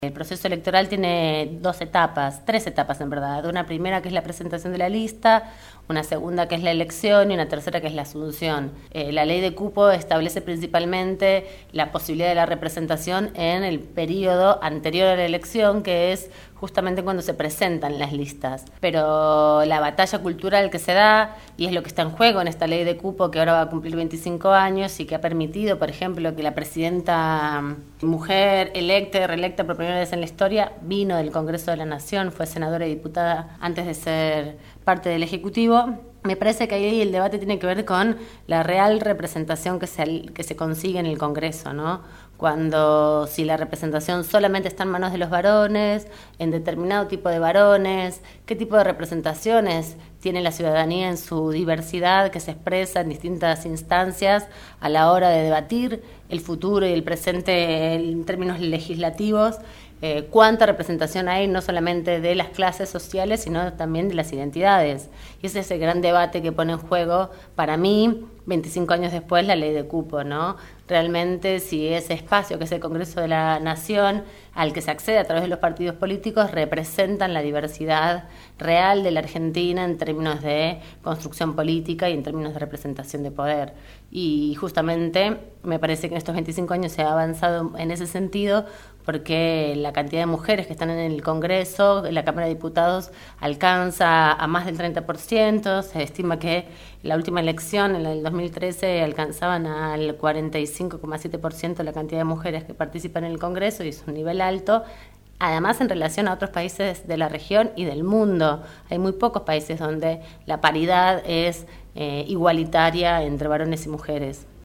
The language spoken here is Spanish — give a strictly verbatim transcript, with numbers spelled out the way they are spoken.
El proceso electoral tiene dos etapas, tres etapas en verdad. Una primera que es la presentación de la lista, una segunda que es la elección y una tercera que es la asunción. Eh, la ley de cupo establece principalmente la posibilidad de la representación en el periodo anterior a la elección, que es justamente cuando se presentan las listas. Pero la batalla cultural que se da, y es lo que está en juego en esta ley de cupo que ahora va a cumplir veinticinco años y que ha permitido, por ejemplo, que la presidenta mujer electa y reelecta por primera vez en la historia vino del Congreso de la Nación, fue senadora y diputada antes de ser parte del Ejecutivo. Me parece que ahí el debate tiene que ver con la real representación que se, que se consigue en el Congreso, ¿no? Cuando si la representación solamente está en manos de los varones, en determinado tipo de varones, qué tipo de representaciones tiene la ciudadanía en su diversidad que se expresa en distintas instancias a la hora de debatir el futuro y el presente en términos legislativos. Eh, cuánta representación hay no solamente de las clases sociales, sino también de las identidades. Y ese es el gran debate que pone en juego, para mí, veinticinco años después, la ley de cupo, ¿no? Realmente, si ese espacio que es el Congreso de la Nación, al que se accede a través de los partidos políticos, representan la diversidad real de la Argentina en términos de construcción política y en términos de representación de poder. Y justamente me parece que en estos veinticinco años se ha avanzado en ese sentido, porque la cantidad de mujeres que están en el Congreso, en la Cámara de Diputados, alcanza a más del treinta por ciento. Se estima que la última elección, en el dos mil trece, alcanzaban al cuarenta y cinco coma siete por ciento la cantidad de mujeres que participan en el Congreso, y es un nivel alto. Además, en relación a otros países de la región y del mundo, hay muy pocos países donde la paridad es eh, igualitaria entre varones y mujeres.